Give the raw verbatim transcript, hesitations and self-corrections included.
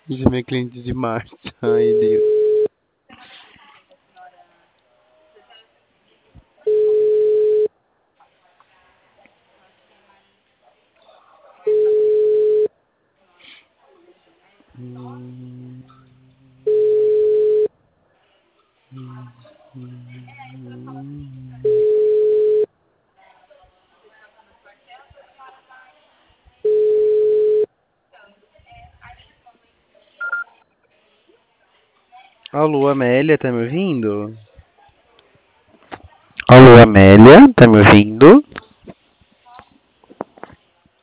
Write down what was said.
Gente, minha cliente de março. Ai, Deus. Hum, hum, hum. Alô, Amélia, tá me ouvindo? Alô, Amélia, tá me ouvindo?